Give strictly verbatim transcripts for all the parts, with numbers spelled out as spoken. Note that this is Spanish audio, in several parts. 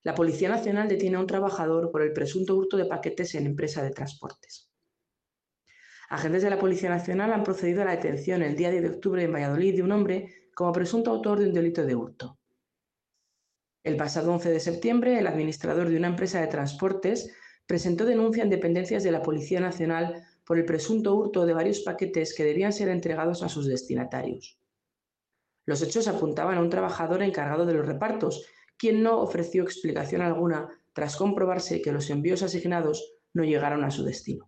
La Policía Nacional detiene a un trabajador por el presunto hurto de paquetes en empresa de transportes. Agentes de la Policía Nacional han procedido a la detención el día diez de octubre en Valladolid de un hombre como presunto autor de un delito de hurto. El pasado once de septiembre, el administrador de una empresa de transportes presentó denuncia en dependencias de la Policía Nacional por el presunto hurto de varios paquetes que debían ser entregados a sus destinatarios. Los hechos apuntaban a un trabajador encargado de los repartos, quien no ofreció explicación alguna tras comprobarse que los envíos asignados no llegaron a su destino.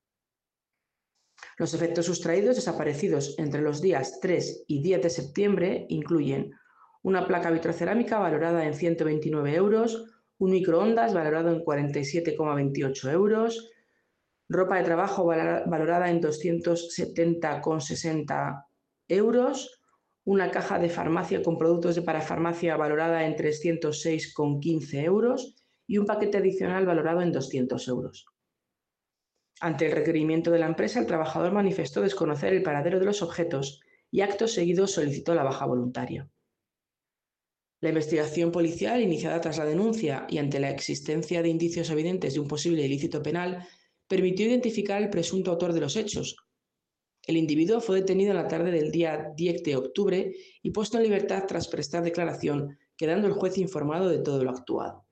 Los efectos sustraídos desaparecidos entre los días tres y diez de septiembre incluyen una placa vitrocerámica valorada en ciento veintinueve euros, un microondas valorado en cuarenta y siete coma veintiocho euros, ropa de trabajo valorada en doscientos setenta coma sesenta euros, una caja de farmacia con productos de parafarmacia valorada en trescientos seis coma quince euros y un paquete adicional valorado en doscientos euros. Ante el requerimiento de la empresa, el trabajador manifestó desconocer el paradero de los objetos y acto seguido solicitó la baja voluntaria. La investigación policial, iniciada tras la denuncia y ante la existencia de indicios evidentes de un posible ilícito penal, permitió identificar al presunto autor de los hechos. El individuo fue detenido en la tarde del día diez de octubre y puesto en libertad tras prestar declaración, quedando el juez informado de todo lo actuado.